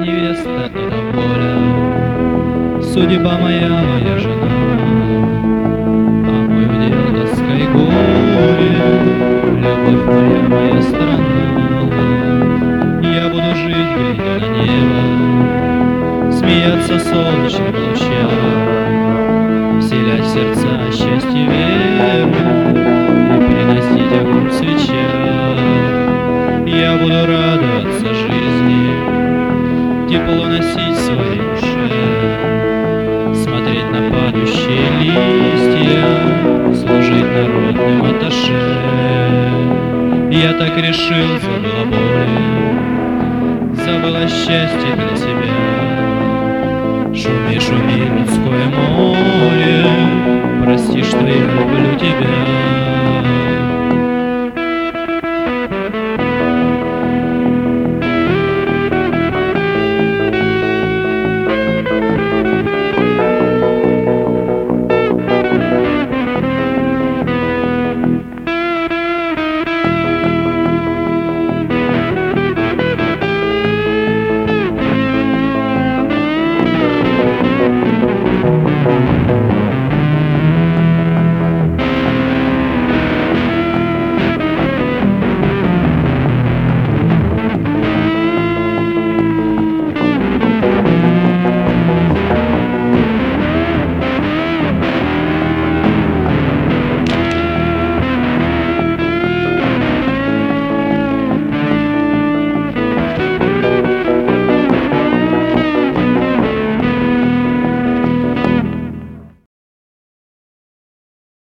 невеста, это воля, судьба моя, моя жена. А мой удел тоска и горе, любовь моя, моя страна. Я буду жить, глядя на небо, смеяться солнечным лучам, вселять в сердца счастье, веру и приносить огонь в свечах. Я буду радоваться жизни, тепло носить в своей душе, смотреть на падающие листья, служить народным атташе. Я так решил, забыл о боли, забыл о счастье для себя. Шуми, шуми, людское море, прости, что я люблю тебя.